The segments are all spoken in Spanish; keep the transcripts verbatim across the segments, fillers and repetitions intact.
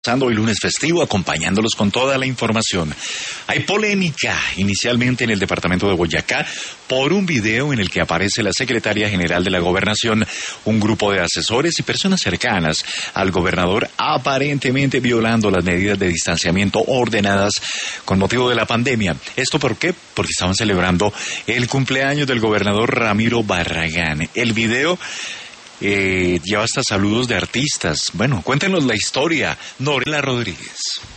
Hoy lunes festivo, acompañándolos con toda la información. Hay polémica inicialmente en el departamento de Boyacá por un video en el que aparece la secretaria general de la gobernación, un grupo de asesores y personas cercanas al gobernador aparentemente violando las medidas de distanciamiento ordenadas con motivo de la pandemia. ¿Esto por qué? Porque estaban celebrando el cumpleaños del gobernador Ramiro Barragán. El video Eh, lleva hasta saludos de artistas. Bueno, cuéntenos la historia, Norela Rodríguez.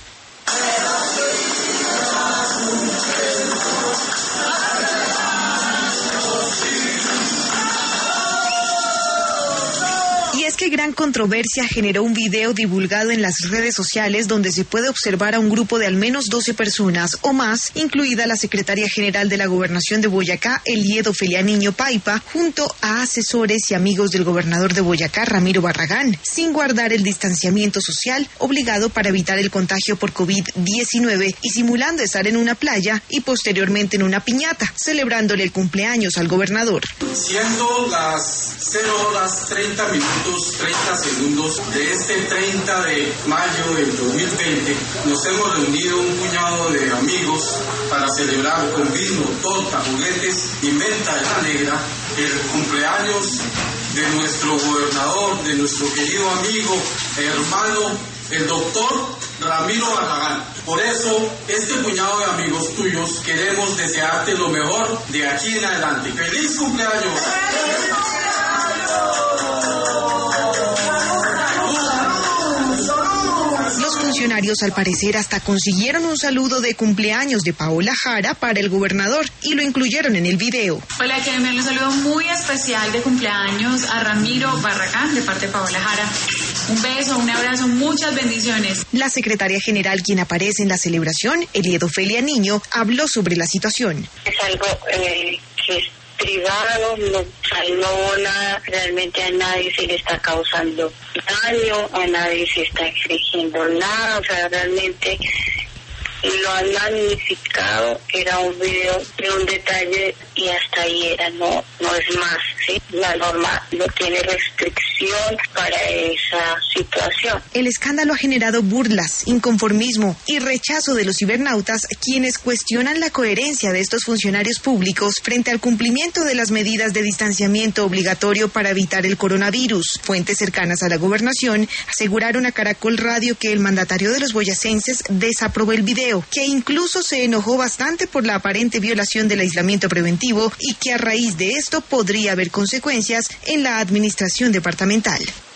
Que gran controversia generó un video divulgado en las redes sociales donde se puede observar a un grupo de al menos doce personas o más, incluida la secretaria general de la Gobernación de Boyacá, Eliedo Felianiño Paipa, junto a asesores y amigos del gobernador de Boyacá, Ramiro Barragán, sin guardar el distanciamiento social obligado para evitar el contagio por COVID diecinueve y simulando estar en una playa y posteriormente en una piñata, celebrándole el cumpleaños al gobernador. Siendo las cero horas treinta minutos treinta segundos de este treinta de mayo del dos mil veinte, nos hemos reunido un puñado de amigos para celebrar con vino, torta, juguetes y menta de la negra el cumpleaños de nuestro gobernador, de nuestro querido amigo, hermano, el doctor Ramiro Barragán. Por eso, este puñado de amigos tuyos queremos desearte lo mejor de aquí en adelante. ¡Feliz cumpleaños! Funcionarios al parecer hasta consiguieron un saludo de cumpleaños de Paola Jara para el gobernador y lo incluyeron en el video. Hola, quiero enviarle un saludo muy especial de cumpleaños a Ramiro Barragán de parte de Paola Jara. Un beso, un abrazo, muchas bendiciones. La secretaria general, quien aparece en la celebración, Eliedo Felianiño, habló sobre la situación. Es algo eh, que es privado, no salvo nada, realmente a nadie se le está causando daño, a nadie se está exigiendo nada, o sea, realmente lo han magnificado, era un video de un detalle y hasta ahí era, no, no es más, ¿sí? La norma no tiene restricción para esa situación. El escándalo ha generado burlas, inconformismo y rechazo de los cibernautas, quienes cuestionan la coherencia de estos funcionarios públicos frente al cumplimiento de las medidas de distanciamiento obligatorio para evitar el coronavirus. Fuentes cercanas a la gobernación aseguraron a Caracol Radio que el mandatario de los boyacenses desaprobó el video, que incluso se enojó bastante por la aparente violación del aislamiento preventivo y que a raíz de esto podría haber consecuencias en la administración departamental.